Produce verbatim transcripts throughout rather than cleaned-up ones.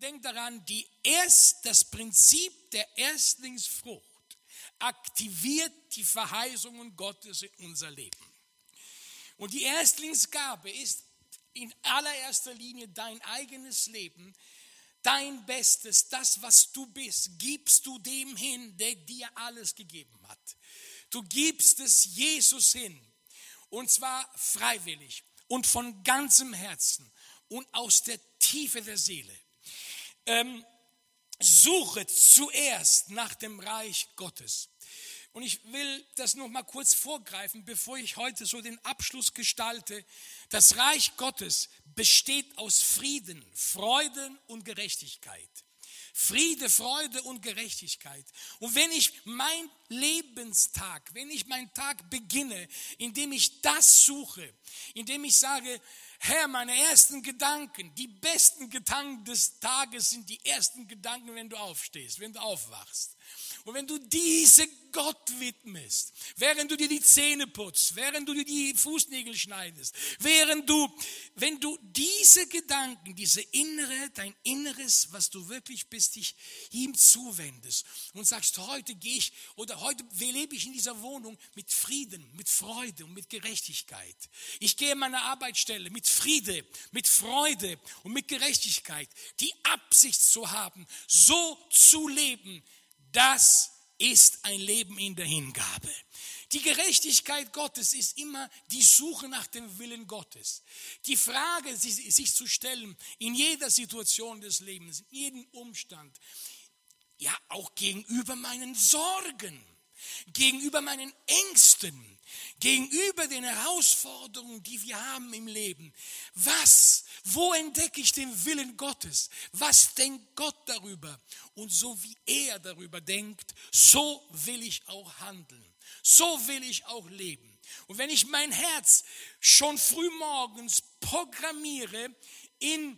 denk daran, die erst, das Prinzip der Erstlingsfrucht aktiviert die Verheißungen Gottes in unser Leben. Und die Erstlingsgabe ist in allererster Linie dein eigenes Leben, dein Bestes, das, was du bist, gibst du dem hin, der dir alles gegeben hat. Du gibst es Jesus hin, und zwar freiwillig und von ganzem Herzen und aus der Tiefe der Seele. Ähm, suche zuerst nach dem Reich Gottes. Und ich will das noch mal kurz vorgreifen, bevor ich heute so den Abschluss gestalte. Das Reich Gottes besteht aus Frieden, Freuden und Gerechtigkeit. Friede, Freude und Gerechtigkeit. Und wenn ich mein Lebenstag, wenn ich meinen Tag beginne, indem ich das suche, indem ich sage, Herr, meine ersten Gedanken, die besten Gedanken des Tages sind die ersten Gedanken, wenn du aufstehst, wenn du aufwachst. Und wenn du diese Gott widmest, während du dir die Zähne putzt, während du dir die Fußnägel schneidest, während du, wenn du diese Gedanken, diese innere, dein Inneres, was du wirklich bist, dich ihm zuwendest und sagst, heute gehe ich oder heute lebe ich in dieser Wohnung mit Frieden, mit Freude und mit Gerechtigkeit. Ich gehe an meine Arbeitsstelle mit Friede, mit Freude und mit Gerechtigkeit, die Absicht zu haben, so zu leben. Das ist ein Leben in der Hingabe. Die Gerechtigkeit Gottes ist immer die Suche nach dem Willen Gottes. Die Frage, sich zu stellen in jeder Situation des Lebens, in jedem Umstand, ja auch gegenüber meinen Sorgen, gegenüber meinen Ängsten, gegenüber den Herausforderungen, die wir haben im Leben. Was, wo entdecke ich den Willen Gottes? Was denkt Gott darüber? Und so wie er darüber denkt, so will ich auch handeln. So will ich auch leben. Und wenn ich mein Herz schon frühmorgens programmiere in,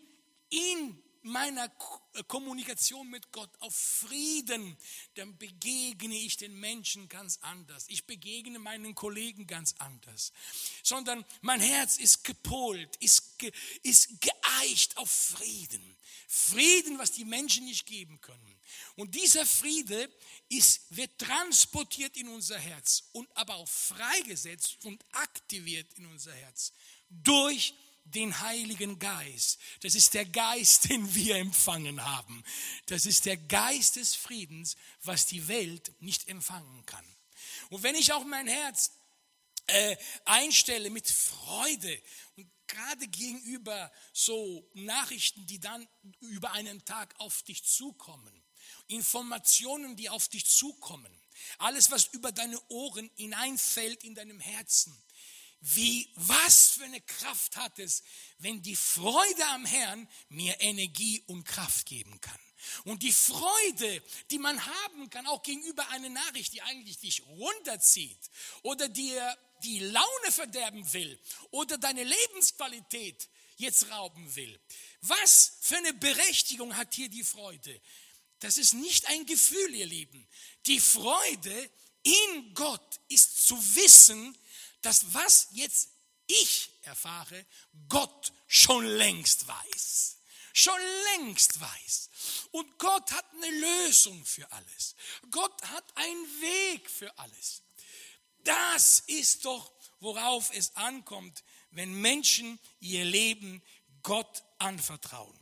in meiner Kommunikation mit Gott auf Frieden, dann begegne ich den Menschen ganz anders. Ich begegne meinen Kollegen ganz anders. Sondern mein Herz ist gepolt, ist, ge, ist geeicht auf Frieden. Frieden, was die Menschen nicht geben können. Und dieser Friede ist, wird transportiert in unser Herz und aber auch freigesetzt und aktiviert in unser Herz durch den Heiligen Geist. Das ist der Geist, den wir empfangen haben. Das ist der Geist des Friedens, was die Welt nicht empfangen kann. Und wenn ich auch mein Herz äh, einstelle mit Freude und gerade gegenüber so Nachrichten, die dann über einen Tag auf dich zukommen, Informationen, die auf dich zukommen, alles, was über deine Ohren hineinfällt in deinem Herzen, Wie, was für eine Kraft hat es, wenn die Freude am Herrn mir Energie und Kraft geben kann. Und die Freude, die man haben kann, auch gegenüber einer Nachricht, die eigentlich dich runterzieht oder dir die Laune verderben will oder deine Lebensqualität jetzt rauben will. Was für eine Berechtigung hat hier die Freude? Das ist nicht ein Gefühl, ihr Lieben. Die Freude in Gott ist zu wissen, dass was jetzt ich erfahre, Gott schon längst weiß. Schon längst weiß. Und Gott hat eine Lösung für alles. Gott hat einen Weg für alles. Das ist doch, worauf es ankommt, wenn Menschen ihr Leben Gott anvertrauen.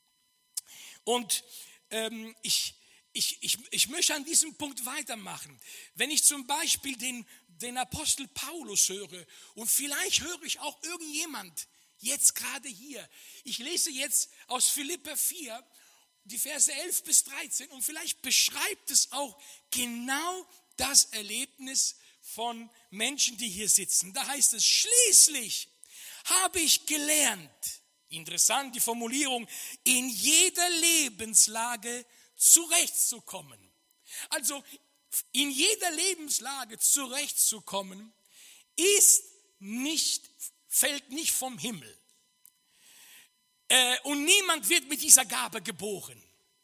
Und ähm, ich, ich, ich, ich möchte an diesem Punkt weitermachen. Wenn ich zum Beispiel den den Apostel Paulus höre und vielleicht höre ich auch irgendjemand jetzt gerade hier. Ich lese jetzt aus Philipper vier, die Verse elf bis dreizehn und vielleicht beschreibt es auch genau das Erlebnis von Menschen, die hier sitzen. Da heißt es, schließlich habe ich gelernt, interessant die Formulierung, in jeder Lebenslage zurechtzukommen. Also in jeder Lebenslage zurechtzukommen, ist nicht, fällt nicht vom Himmel. Äh, und niemand wird mit dieser Gabe geboren.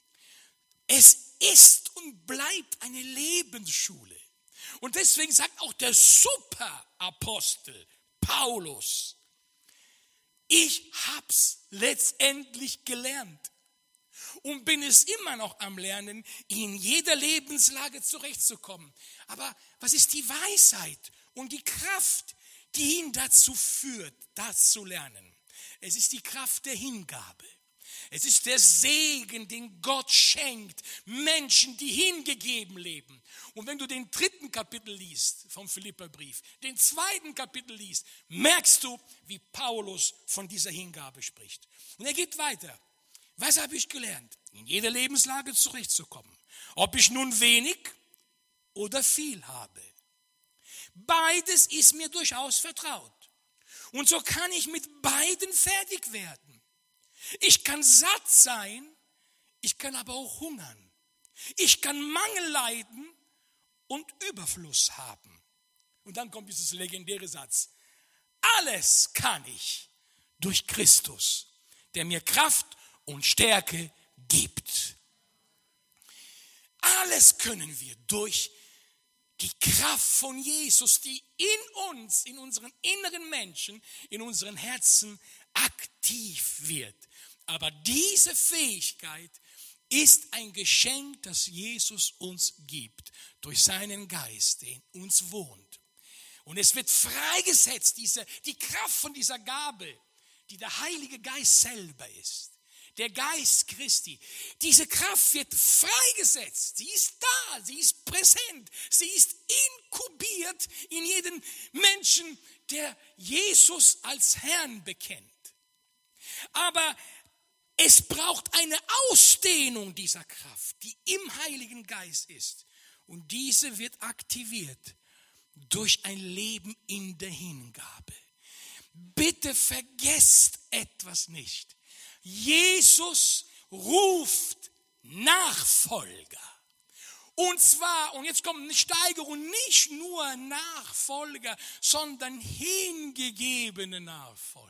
Es ist und bleibt eine Lebensschule. Und deswegen sagt auch der Superapostel Paulus, ich hab's letztendlich gelernt. und bin es immer noch am Lernen, in jeder Lebenslage zurechtzukommen. Aber was ist die Weisheit und die Kraft, die ihn dazu führt, das zu lernen? Es ist die Kraft der Hingabe. Es ist der Segen, den Gott schenkt, Menschen, die hingegeben leben. Und wenn du den dritten Kapitel liest vom Philipperbrief, den zweiten Kapitel liest, merkst du, wie Paulus von dieser Hingabe spricht. Und er geht weiter. Was habe ich gelernt? In jeder Lebenslage zurechtzukommen. Ob ich nun wenig oder viel habe. Beides ist mir durchaus vertraut. Und so kann ich mit beiden fertig werden. Ich kann satt sein, ich kann aber auch hungern. Ich kann Mangel leiden und Überfluss haben. Und dann kommt dieses legendäre Satz. Alles kann ich durch Christus, der mir Kraft und Stärke gibt. Alles können wir durch die Kraft von Jesus, die in uns, in unseren inneren Menschen, in unseren Herzen aktiv wird. Aber diese Fähigkeit ist ein Geschenk, das Jesus uns gibt, durch seinen Geist, der in uns wohnt. Und es wird freigesetzt, diese, die Kraft von dieser Gabe, die der Heilige Geist selber ist. Der Geist Christi. Diese Kraft wird freigesetzt. Sie ist da, sie ist präsent, sie ist inkubiert in jedem Menschen, der Jesus als Herrn bekennt. Aber es braucht eine Ausdehnung dieser Kraft, die im Heiligen Geist ist. Und diese wird aktiviert durch ein Leben in der Hingabe. Bitte vergesst etwas nicht. Jesus ruft Nachfolger. Und zwar, und jetzt kommt eine Steigerung, nicht nur Nachfolger, sondern hingegebene Nachfolger.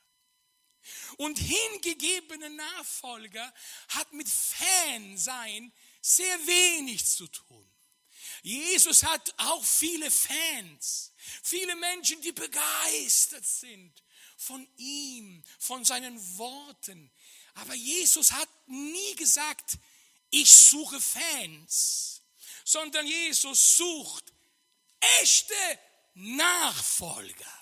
Und hingegebene Nachfolger hat mit Fansein sehr wenig zu tun. Jesus hat auch viele Fans, viele Menschen, die begeistert sind von ihm, von seinen Worten. Aber Jesus hat nie gesagt, ich suche Fans, sondern Jesus sucht echte Nachfolger.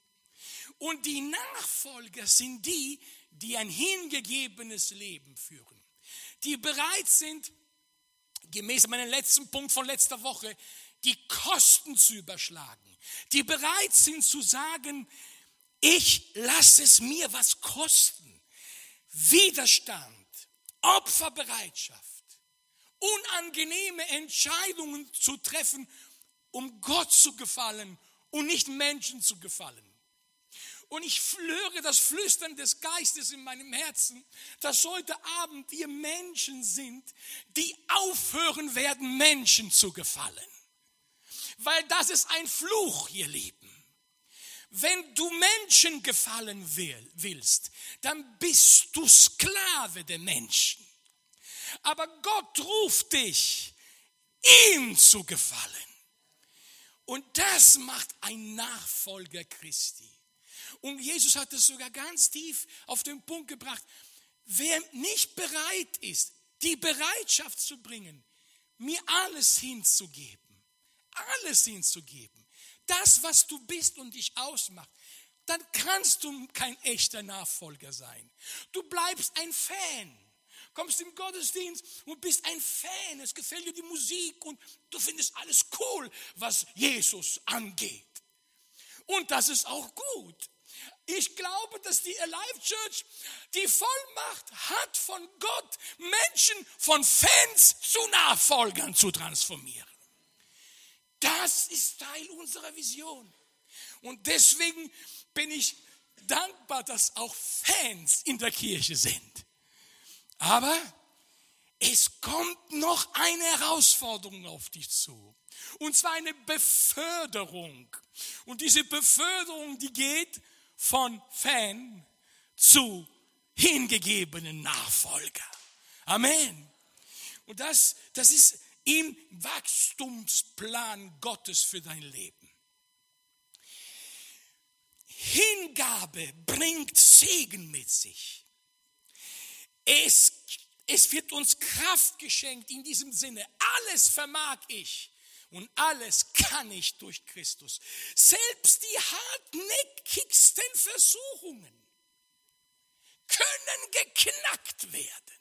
Und die Nachfolger sind die, die ein hingegebenes Leben führen, die bereit sind, gemäß meinem letzten Punkt von letzter Woche, die Kosten zu überschlagen, die bereit sind zu sagen, ich lasse es mir was kosten. Widerstand, Opferbereitschaft, unangenehme Entscheidungen zu treffen, um Gott zu gefallen und nicht Menschen zu gefallen. Und ich höre das Flüstern des Geistes in meinem Herzen, dass heute Abend wir Menschen sind, die aufhören werden, Menschen zu gefallen. Weil das ist ein Fluch, ihr Lieben. Wenn du Menschen gefallen willst, dann bist du Sklave der Menschen. Aber Gott ruft dich, ihm zu gefallen. Und das macht ein Nachfolger Christi. Und Jesus hat es sogar ganz tief auf den Punkt gebracht. Wer nicht bereit ist, die Bereitschaft zu bringen, mir alles hinzugeben, alles hinzugeben, das, was du bist und dich ausmacht, dann kannst du kein echter Nachfolger sein. Du bleibst ein Fan. Kommst im Gottesdienst und bist ein Fan. Es gefällt dir die Musik und du findest alles cool, was Jesus angeht. Und das ist auch gut. Ich glaube, dass die Alive Church die Vollmacht hat, von Gott Menschen von Fans zu Nachfolgern zu transformieren. Das ist Teil unserer Vision. Und deswegen bin ich dankbar, dass auch Fans in der Kirche sind. Aber es kommt noch eine Herausforderung auf dich zu. Und zwar eine Beförderung. Und diese Beförderung, die geht von Fan zu hingegebenen Nachfolger. Amen. Und das, das ist im Wachstumsplan Gottes für dein Leben. Hingabe bringt Segen mit sich. Es Es wird uns Kraft geschenkt in diesem Sinne. Alles vermag ich und alles kann ich durch Christus. Selbst die hartnäckigsten Versuchungen können geknackt werden.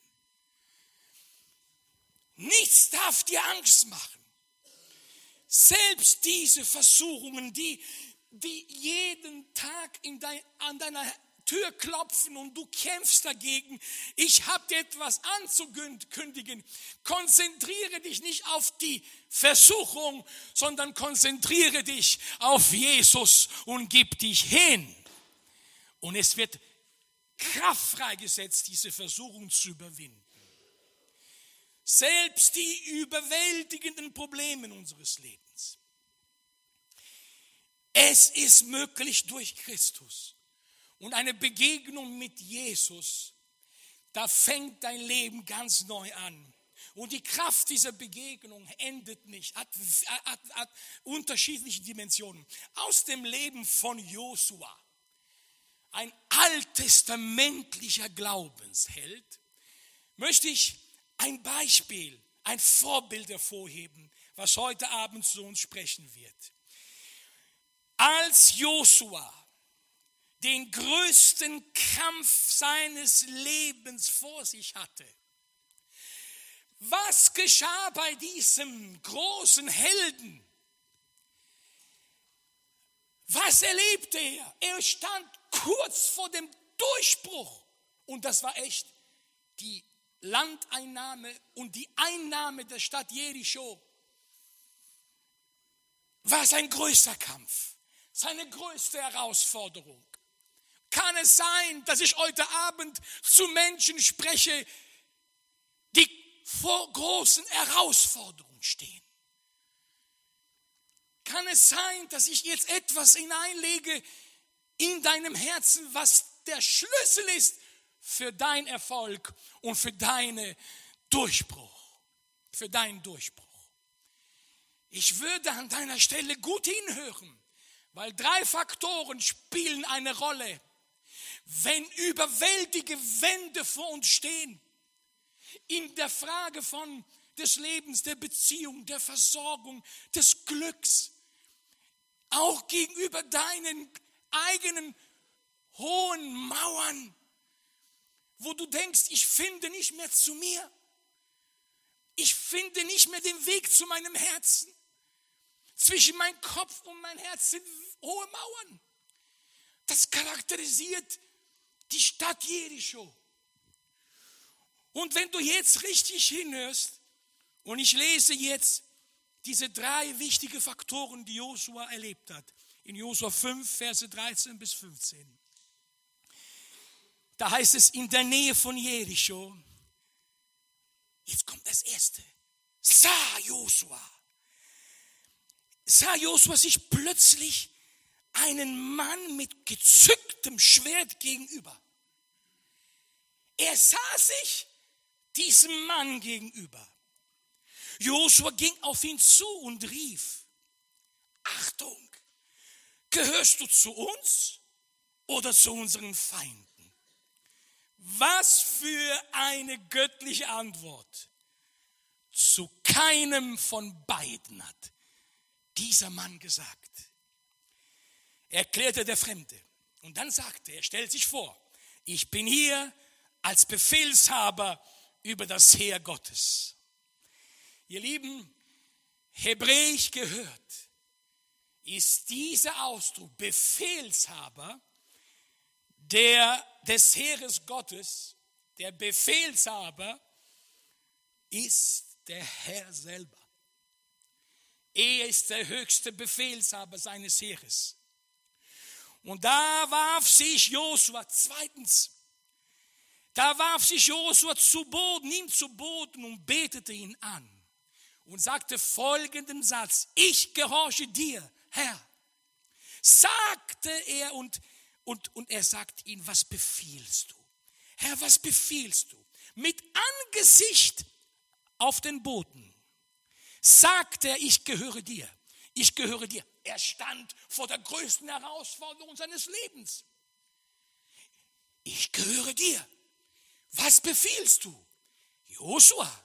Nichts darf dir Angst machen. Selbst diese Versuchungen, die, die jeden Tag in dein, an deiner Tür klopfen und du kämpfst dagegen. Ich habe dir etwas anzukündigen. Konzentriere dich nicht auf die Versuchung, sondern konzentriere dich auf Jesus und gib dich hin. Und es wird Kraft freigesetzt, diese Versuchung zu überwinden. Selbst die überwältigenden Probleme unseres Lebens. Es ist möglich durch Christus. Und eine Begegnung mit Jesus, da fängt dein Leben ganz neu an. Und die Kraft dieser Begegnung endet nicht, hat, hat, hat unterschiedliche Dimensionen. Aus dem Leben von Josua, ein alttestamentlicher Glaubensheld, möchte ich ein Beispiel, ein Vorbild hervorheben, was heute Abend zu uns sprechen wird. Als Josua den größten Kampf seines Lebens vor sich hatte, was geschah bei diesem großen Helden? Was erlebte er? Er stand kurz vor dem Durchbruch. Und das war echt die Landeinnahme und die Einnahme der Stadt Jericho. War sein größter Kampf, seine größte Herausforderung. Kann es sein, dass ich heute Abend zu Menschen spreche, die vor großen Herausforderungen stehen? Kann es sein, dass ich jetzt etwas hineinlege in deinem Herzen, was der Schlüssel ist für deinen Erfolg und für deinen Durchbruch, für deinen Durchbruch? Ich würde an deiner Stelle gut hinhören, weil drei Faktoren spielen eine Rolle, wenn überwältige Wände vor uns stehen, in der Frage von des Lebens, der Beziehung, der Versorgung, des Glücks, auch gegenüber deinen eigenen hohen Mauern, wo du denkst, ich finde nicht mehr zu mir, ich finde nicht mehr den Weg zu meinem Herzen. Zwischen meinem Kopf und mein Herz sind hohe Mauern. Das charakterisiert die Stadt Jericho. Und wenn du jetzt richtig hinhörst, und ich lese jetzt diese drei wichtige Faktoren, die Josua erlebt hat, in Josua fünf, Verse dreizehn bis fünfzehn. Da heißt es, in der Nähe von Jericho, jetzt kommt das Erste, sah Josua, sah Josua sich plötzlich einen Mann mit gezücktem Schwert gegenüber. Er sah sich diesem Mann gegenüber. Josua ging auf ihn zu und rief, Achtung, gehörst du zu uns oder zu unseren Feinden? Was für eine göttliche Antwort. Zu keinem von beiden hat dieser Mann gesagt. Erklärte der Fremde. Und dann sagte er, er stellt sich vor, ich bin hier als Befehlshaber über das Heer Gottes. Ihr Lieben, hebräisch gehört, ist dieser Ausdruck Befehlshaber der, des Heeres Gottes, der Befehlshaber ist der Herr selber. Er ist der höchste Befehlshaber seines Heeres. Und da warf sich Josua, zweitens, da warf sich Josua zu Boden, ihm zu Boden und betete ihn an und sagte folgenden Satz, ich gehorche dir, Herr. Sagte er und, und, und er sagt ihm, was befiehlst du? Herr, was befiehlst du? Mit Angesicht auf den Boden sagt er, ich gehöre dir, ich gehöre dir. Er stand vor der größten Herausforderung seines Lebens. Ich gehöre dir. Was befiehlst du? Josua,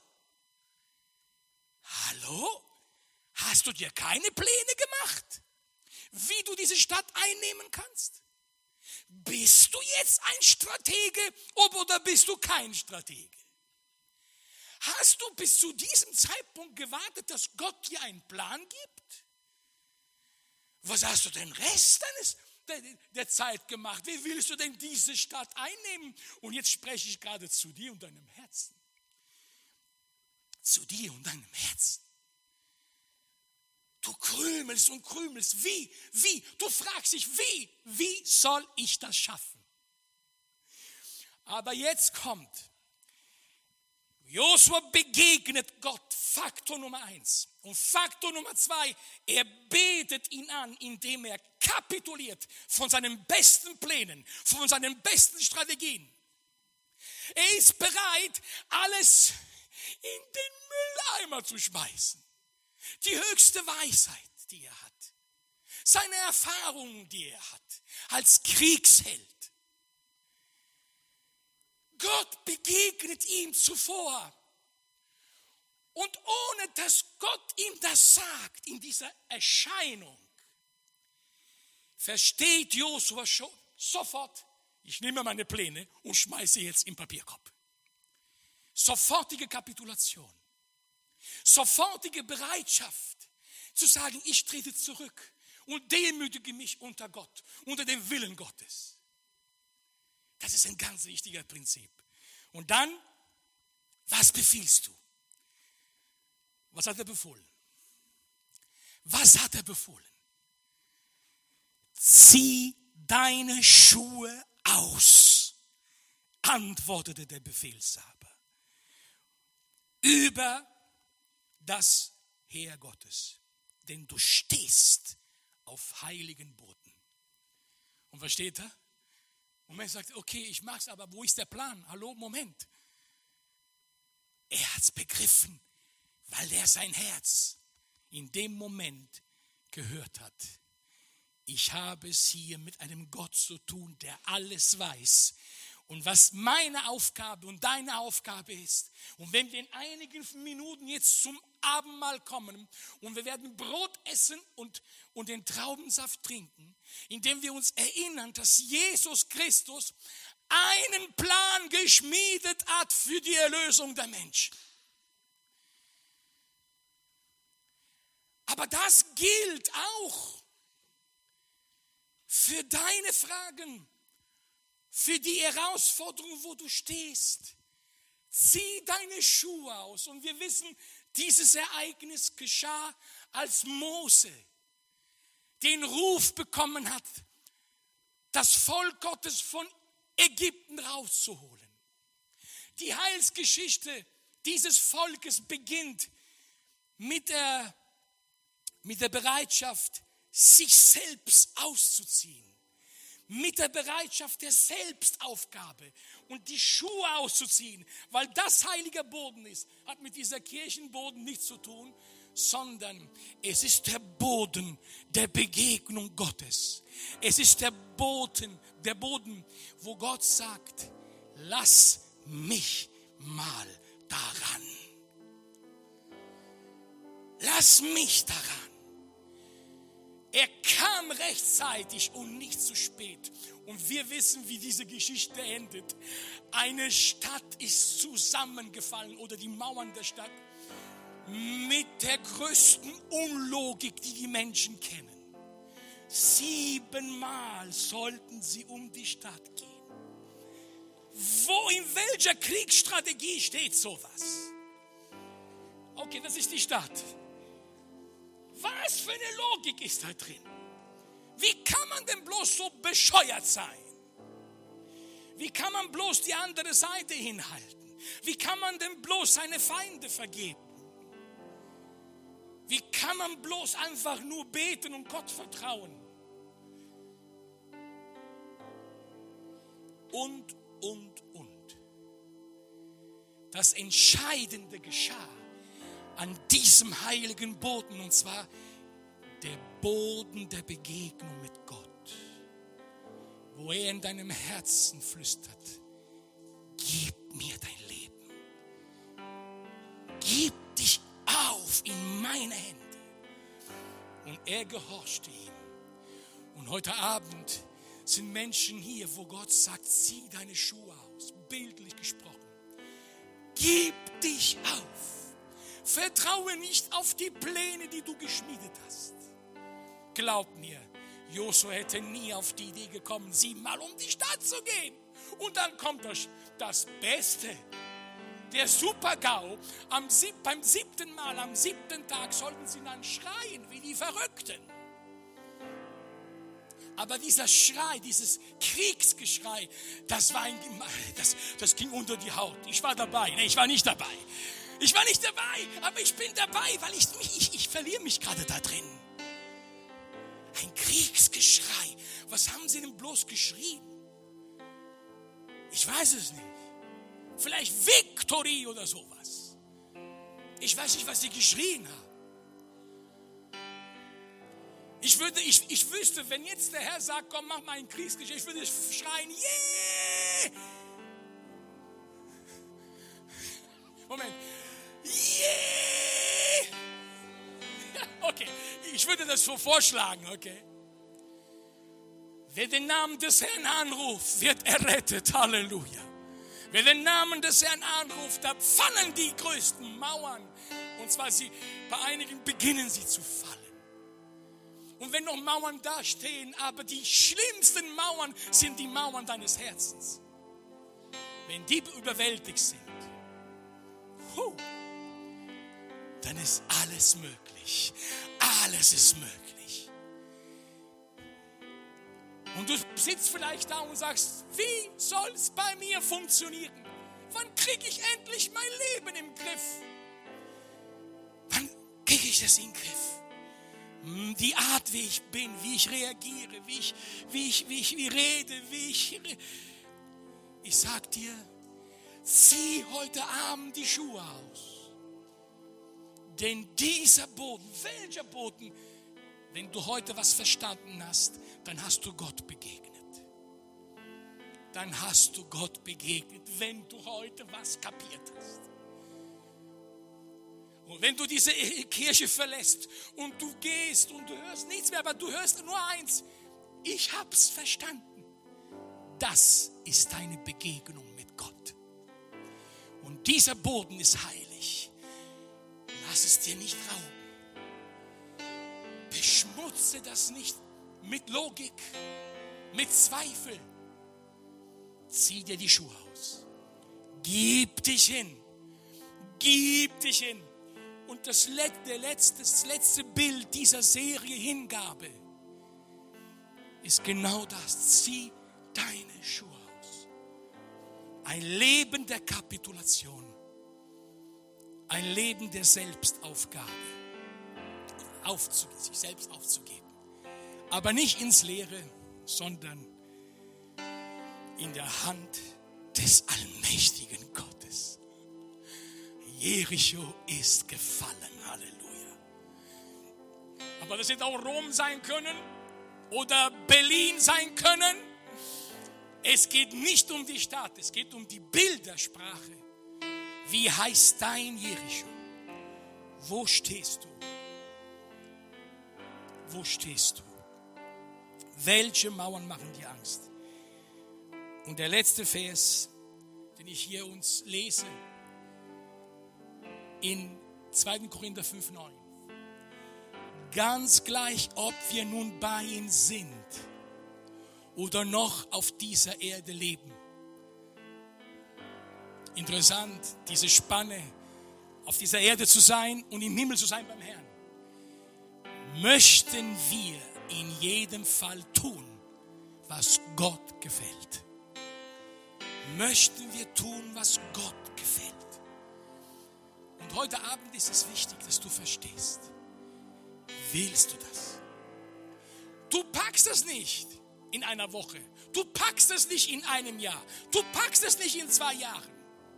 hallo? Hast du dir keine Pläne gemacht, wie du diese Stadt einnehmen kannst? Bist du jetzt ein Stratege oder bist du kein Stratege? Hast du bis zu diesem Zeitpunkt gewartet, dass Gott dir einen Plan gibt? Was hast du den Rest deines, der, der Zeit gemacht? Wie willst du denn diese Stadt einnehmen? Und jetzt spreche ich gerade zu dir und deinem Herzen. Zu dir und deinem Herzen. Du krümelst und krümelst. Wie? Wie? Du fragst dich, wie? Wie soll ich das schaffen? Aber jetzt kommt, Josua begegnet Gott, Faktor Nummer eins. Und Faktor Nummer zwei, er betet ihn an, indem er kapituliert von seinen besten Plänen, von seinen besten Strategien. Er ist bereit, alles in den Mülleimer zu schmeißen. Die höchste Weisheit, die er hat. Seine Erfahrungen, die er hat, als Kriegsheld. Gott begegnet ihm zuvor. Und ohne dass Gott ihm das sagt, in dieser Erscheinung, versteht Josua schon sofort, ich nehme meine Pläne und schmeiße jetzt im Papierkorb. Sofortige Kapitulation. Sofortige Bereitschaft zu sagen, ich trete zurück und demütige mich unter Gott, unter dem Willen Gottes. Das ist ein ganz wichtiger Prinzip. Und dann, was befiehlst du? Was hat er befohlen? Was hat er befohlen? Zieh deine Schuhe aus, antwortete der Befehlshaber, über das Heer Gottes, denn du stehst auf heiligen Boden. Und was steht da? Und man sagt, okay, ich mach's, aber wo ist der Plan? Hallo, Moment. Er hat's begriffen, weil er sein Herz in dem Moment gehört hat. Ich habe es hier mit einem Gott zu tun, der alles weiß. Und was meine Aufgabe und deine Aufgabe ist. Und wenn wir in einigen Minuten jetzt zum Abendmahl kommen und wir werden Brot essen und, und den Traubensaft trinken, indem wir uns erinnern, dass Jesus Christus einen Plan geschmiedet hat für die Erlösung der Menschen. Aber das gilt auch für deine Fragen. Für die Herausforderung, wo du stehst. Zieh deine Schuhe aus. Und wir wissen, dieses Ereignis geschah, als Mose den Ruf bekommen hat, das Volk Gottes von Ägypten rauszuholen. Die Heilsgeschichte dieses Volkes beginnt mit der, mit der Bereitschaft, sich selbst auszuziehen. Mit der Bereitschaft der Selbstaufgabe und die Schuhe auszuziehen, weil das heiliger Boden ist, hat mit dieser Kirchenboden nichts zu tun, sondern es ist der Boden der Begegnung Gottes. Es ist der Boden, der Boden, wo Gott sagt, lass mich mal daran. Lass mich daran. Er kam rechtzeitig und nicht zu spät. Und wir wissen, wie diese Geschichte endet. Eine Stadt ist zusammengefallen oder die Mauern der Stadt mit der größten Unlogik, die die Menschen kennen. Siebenmal sollten sie um die Stadt gehen. Wo, in welcher Kriegsstrategie steht sowas? Okay, das ist die Stadt. Was für eine Logik ist da drin? Wie kann man denn bloß so bescheuert sein? Wie kann man bloß die andere Seite hinhalten? Wie kann man denn bloß seine Feinde vergeben? Wie kann man bloß einfach nur beten und Gott vertrauen? Und, und, und. Das Entscheidende geschah an diesem heiligen Boden, und zwar der Boden der Begegnung mit Gott, wo er in deinem Herzen flüstert, gib mir dein Leben, auf in meine Hände. Und er gehorchte ihm. Und heute Abend sind Menschen hier, wo Gott sagt, zieh deine Schuhe aus, bildlich gesprochen. Gib dich auf. Vertraue nicht auf die Pläne, die du geschmiedet hast. Glaub mir, Josua hätte nie auf die Idee gekommen, siebenmal um die Stadt zu gehen. Und dann kommt das, das Beste. Der Super-GAU, am sieb, beim siebten Mal, am siebten Tag sollten sie dann schreien wie die Verrückten. Aber dieser Schrei, dieses Kriegsgeschrei, das, war ein, das, das ging unter die Haut. Ich war dabei, nee, ich war nicht dabei. Ich war nicht dabei, aber ich bin dabei, weil ich, ich, ich verliere mich gerade da drin. Ein Kriegsgeschrei. Was haben sie denn bloß geschrien? Ich weiß es nicht. Vielleicht Victory oder sowas. Ich weiß nicht, was sie geschrien haben. Ich, würde, ich, ich wüsste, wenn jetzt der Herr sagt, komm, mach mal ein Kriegsgeschrei, ich würde schreien, yeah! Moment. Yeah! Okay, ich würde das so vorschlagen, okay? Wer den Namen des Herrn anruft, wird errettet. Halleluja. Wer den Namen des Herrn anruft, da fallen die größten Mauern. Und zwar sie, bei einigen beginnen sie zu fallen. Und wenn noch Mauern dastehen, aber die schlimmsten Mauern sind die Mauern deines Herzens. Wenn die überwältigt sind, puh, dann ist alles möglich. Alles ist möglich. Und du sitzt vielleicht da und sagst, wie soll es bei mir funktionieren? Wann kriege ich endlich mein Leben im Griff? Wann kriege ich das in den Griff? Die Art, wie ich bin, wie ich reagiere, wie ich, wie ich, wie ich wie rede, wie ich... Ich sag dir, zieh heute Abend die Schuhe aus. Denn dieser Boden, welcher Boden, wenn du heute was verstanden hast, dann hast du Gott begegnet. Dann hast du Gott begegnet, wenn du heute was kapiert hast. Und wenn du diese Kirche verlässt und du gehst und du hörst nichts mehr, aber du hörst nur eins, ich hab's verstanden. Das ist deine Begegnung mit Gott. Und dieser Boden ist heilig. Lass es dir nicht rauben. Beschmutze das nicht mit Logik, mit Zweifel. Zieh dir die Schuhe aus. Gib dich hin. Gib dich hin. Und das letzte, das letzte Bild dieser Serie Hingabe ist genau das. Zieh deine Schuhe aus. Ein Leben der Kapitulation. Ein Leben der Selbstaufgabe. Aufzugeben, sich selbst aufzugeben. Aber nicht ins Leere, sondern in der Hand des allmächtigen Gottes. Jericho ist gefallen. Halleluja. Aber das hätte auch Rom sein können oder Berlin sein können. Es geht nicht um die Stadt, es geht um die Bildersprache. Wie heißt dein Jericho? Wo stehst du? Wo stehst du? Welche Mauern machen dir Angst? Und der letzte Vers, den ich hier uns lese, in zweiter Korinther fünf neun. Ganz gleich, ob wir nun bei ihm sind oder noch auf dieser Erde leben. Interessant, diese Spanne, auf dieser Erde zu sein und im Himmel zu sein beim Herrn. Möchten wir in jedem Fall tun, was Gott gefällt. Möchten wir tun, was Gott gefällt. Und heute Abend ist es wichtig, dass du verstehst. Willst du das? Du packst das nicht in einer Woche. Du packst es nicht in einem Jahr. Du packst es nicht in zwei Jahren.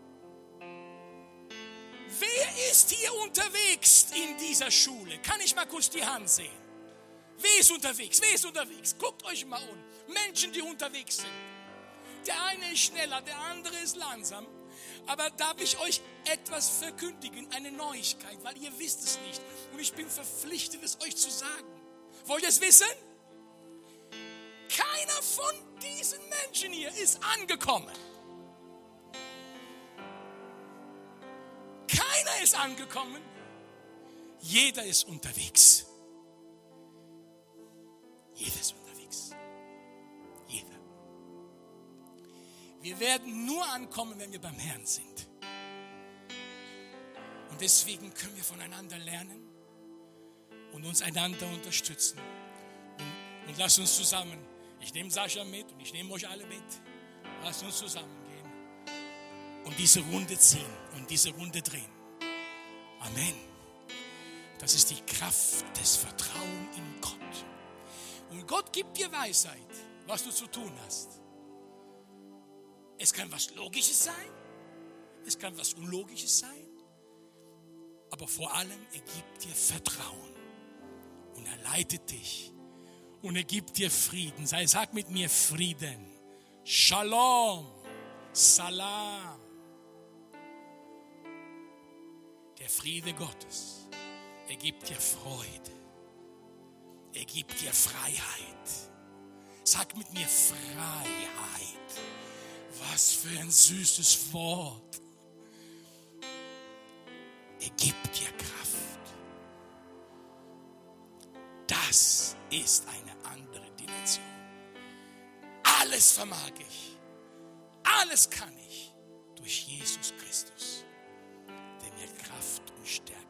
Wer ist hier unterwegs in dieser Schule? Kann ich mal kurz die Hand sehen? Wer ist unterwegs? Wer ist unterwegs? Guckt euch mal um. Menschen, die unterwegs sind. Der eine ist schneller, der andere ist langsam. Aber darf ich euch etwas verkündigen, eine Neuigkeit, weil ihr wisst es nicht. Und ich bin verpflichtet, es euch zu sagen. Wollt ihr es wissen? Keiner von diesen Menschen hier ist angekommen. Keiner ist angekommen. Jeder ist unterwegs. Jeder ist unterwegs. Jeder. Wir werden nur ankommen, wenn wir beim Herrn sind. Und deswegen können wir voneinander lernen und uns einander unterstützen. Und, und lasst uns zusammen, ich nehme Sascha mit und ich nehme euch alle mit. Lasst uns zusammengehen und diese Runde ziehen und diese Runde drehen. Amen. Das ist die Kraft des Vertrauens in Gott. Und Gott gibt dir Weisheit, was du zu tun hast. Es kann was Logisches sein, es kann was Unlogisches sein, aber vor allem, er gibt dir Vertrauen und er leitet dich und er gibt dir Frieden. Sag mit mir Frieden. Shalom, Salam. Der Friede Gottes, er gibt dir Freude, er gibt dir Freiheit. Sag mit mir Freiheit. Was für ein süßes Wort. Er gibt dir Kraft. Das ist eine andere Dimension. Alles vermag ich. Alles kann ich durch Jesus Christus, der mir Kraft und Stärke